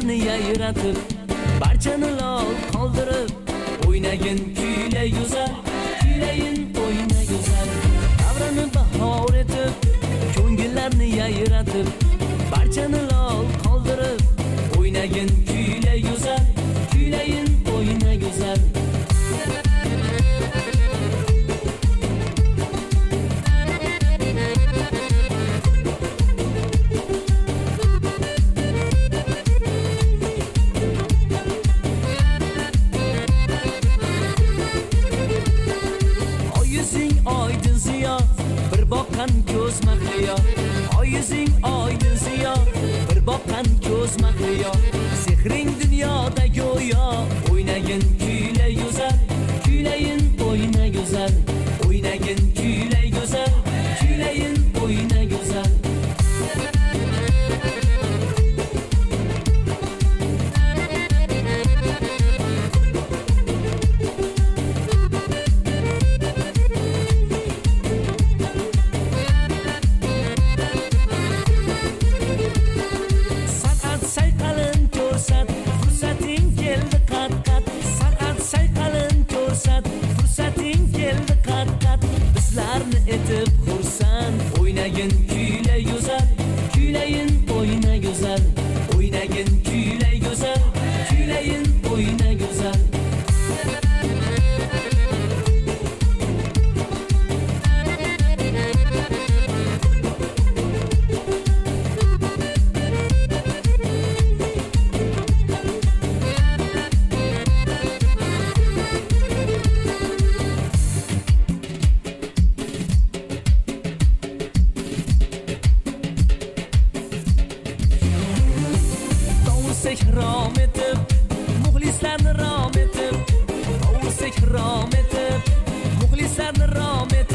ko'ngillarni yayratib, barchani lol qoldirib, o'ynagin kuylay go'zal, kuylayin o'yna go'zal. Davrini bahor etib, ko'ngillarni yayratib, barchani lol qoldirib, o'ynagin kuylay go'zal, kuylayin o'yna go'zal. Oydin ziyo, bir boqqan ko'z mahliyo. Oyizing oydin ziyo, bir boqqan ko'z mahliyo. Sehring dunyoda go'yo, o'ynagin kuylay go'zal, kuylayin o'yna go'zal. O'ynagin kuylay go'zal, kuylayin o'yna go'zal. Bizlarni etib xursand, o'ynagin kuylay go'zal, kuylayin o'yna go'zal. O'ynagin kuylay go'zal, kuylayin o'yna go'zal. Rom etib, muxlislarni rom etib, rom etib, muxlislarni rom etib.